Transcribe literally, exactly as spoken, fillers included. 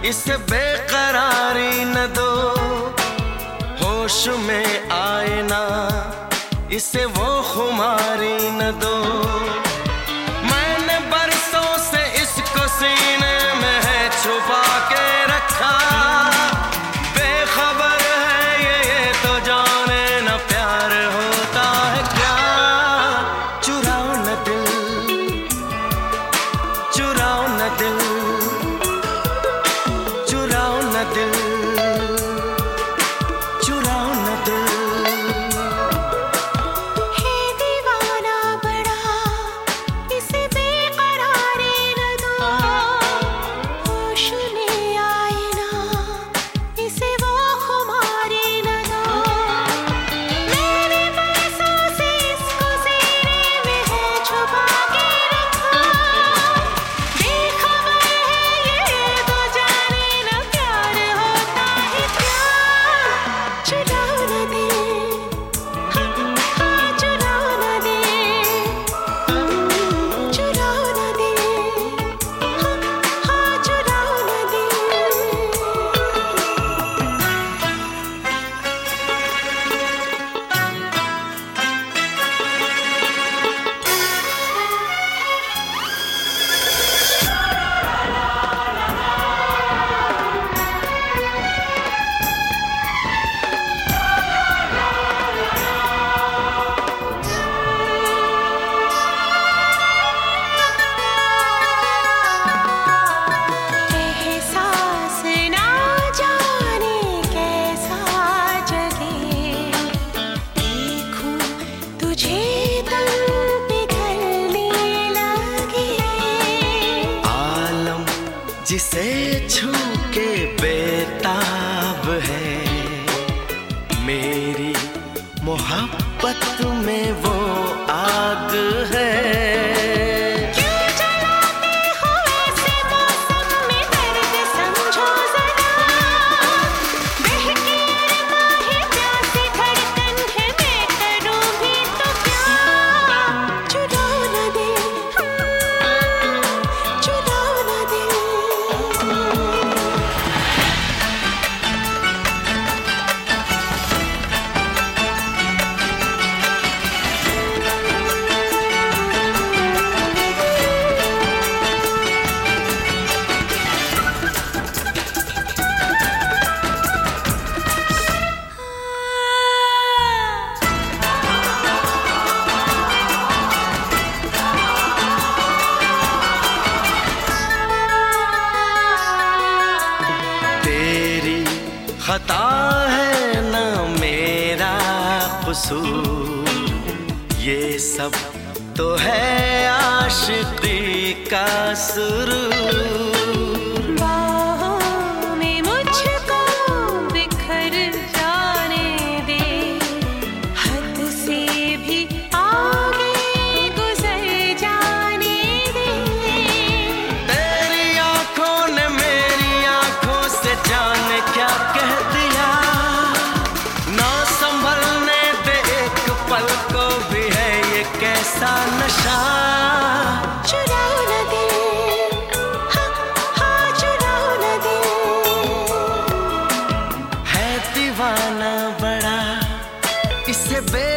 इसे बेकरारी न दो, होश में आए ना इसे वो खुमारी न दो। मैंने बरसों से इसको सीने में है छुपा के रखा, बेखबर है ये, ये तो जाने न प्यार होता है क्या। चुराओ न दिल, चुराओ न दिल, चुराओ न दिल, चुराओ न दिल। जिसे छू के बेताब है, मेरी मोहब्बत में वो आग है। खता है ना मेरा कसूर, ये सब तो है आशिकी का सुरूर। बाहों में मुझको बिखर जाने दे, हद से भी आगे गुजर जाने दे। तेरी आंखों ने मेरी आंखों से जाने क्या कह दिया, ना संभलने दे एक पल को भी है ये कैसा नशा। चुराओ न दिल, हाँ हाँ चुराओ न दिल, है दीवाना बड़ा इसे बे